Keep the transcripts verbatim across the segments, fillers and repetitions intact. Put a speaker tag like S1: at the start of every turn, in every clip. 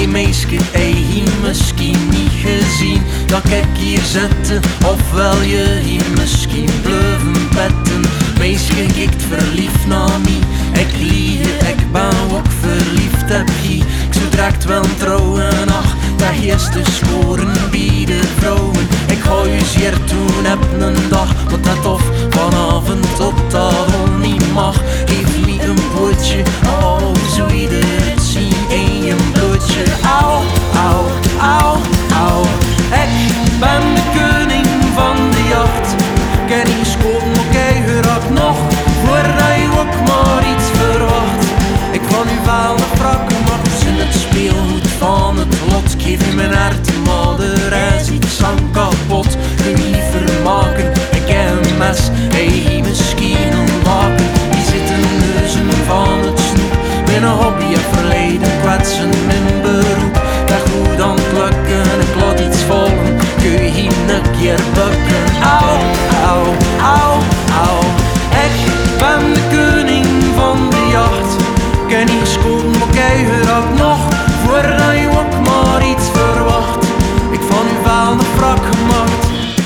S1: meisje, heb je misschien niet gezien dat ik hier zitten, ofwel je hier misschien blijven petten. Meisje, kijkt verliefd naar mij, ik liege, ik ben ook verliefd heb je. Ik zou direct wel trouwen, ach, dat geest de sporen bij de vrouwen. Ik ga je zeer doen, heb een dag, wat dat tof vanavond tot dat al niet mag. Geef me een pootje, oh, zo ieder het zien in je bloedje. Au, au, au, au, ik ben de koning van de jacht. Ken niet schoten, maar kijk er nog, voordat je ook maar iets verwacht. Ik van u wel de frakken, maar in het speelgoed van het lot. Ik geef je mijn hart, maar de reis iets aan kapot. Kun je niet vermaken, ik heb een mes, hey, misschien een wapen. Die zitten neuzen van het snoep, mijn hobby en verleden kwetsen mijn beroep. Dat goed aan het lukken, ik laat iets volgen, kun je hier een keer bukken. Au, au, au, au, ik ben de koning van de jacht. Ken niet schoten, maar kijk er ook nog, voordat je ook maar iets verwacht. Ik van u wel de wrak gemaakt.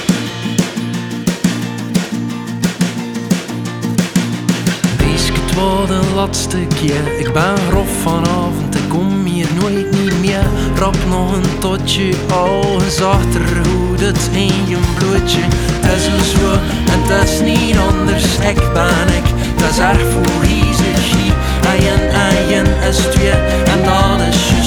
S1: Deze het was de laatste keer, ik ben grof vanavond, ik kom hier nooit niet meer. Rap nog een totje, al zachter hoe het in je bloedje. Het is een zo en het is niet anders, ik ben ik, dat is erg voor hier. Ayen, ayen is twee en dat is